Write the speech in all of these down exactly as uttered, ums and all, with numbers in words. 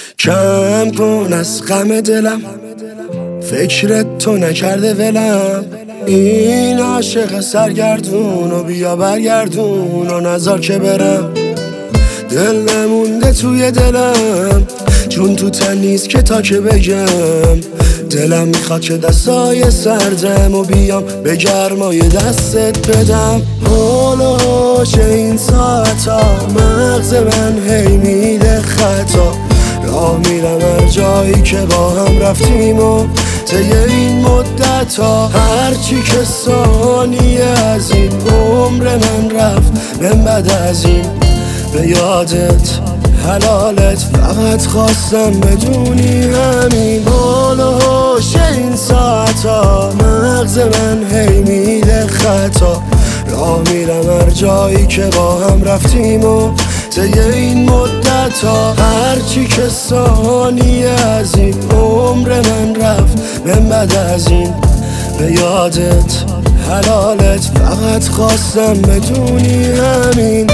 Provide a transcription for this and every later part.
کم کن از غم دلم، فکرت تو نکرده ولم. این عاشق سرگردون و بیا برگردون و نذار که برم. دل نمونده توی دلم، چون تو تن نیست که تا که بگم. دلم میخواد که دستای سردم و بیام به گرمای دستت بدم. حالا چه این ساعتا مغز من هی میده خطا. راه میرم هر جایی که با هم رفتیم و طی این مدت ها. هرچی که ثانیه از این عمر من رفت من بعد از این به یادت حلالت فقط خواستم بدونی همین. حالا هوش این ساعت ها مغز من هی میده خطا. راه میرم هر جایی که با هم رفتیم و طی این مدت ها. هرچی که ثانیه از این عمر من رفت من بعد از این به یادت حلالت فقط خواستم بدونی همین.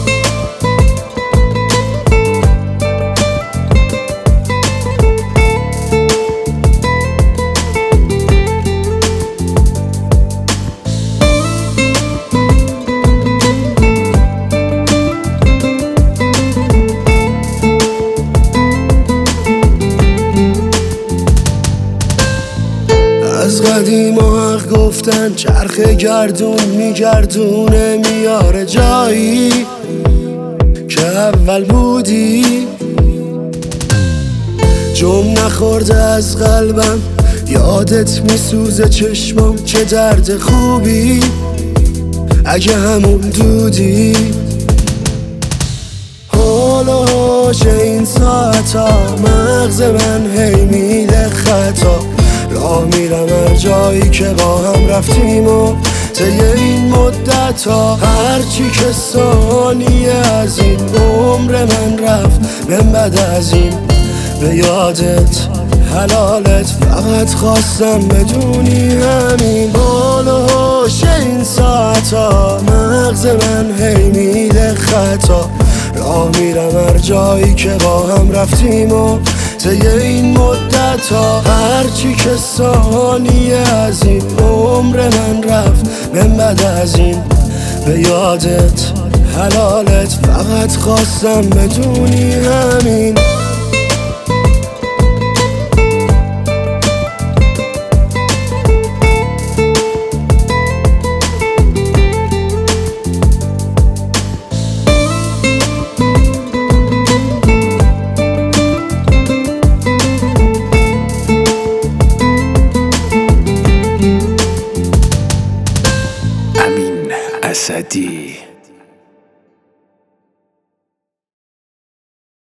از قدیم و حق گفتن چرخ گردون میگردونه میاره جایی که اول بودی. جم نخورده از قلبم یادت میسوزه چشمام چه درد خوبی اگه همون دودی. حالا چه این ساعت ها مغز من هی میده خطا. راه میرم هر جایی که با هم رفتیم و طی این مدت ها. هرچی که ثانیه از این عمر من رفت من بعد از این به یادت حلالت فقط خواستم بدونی همین. حالا هوش این ساعت ها مغز من هی میده خطا. راه میرم هر جایی که با هم رفتیم و طی این مدت ها. هرچی که ثانیه از این عمر من رفت من بعد از این به یادت حلالت فقط خواستم بدونی همین. اسدی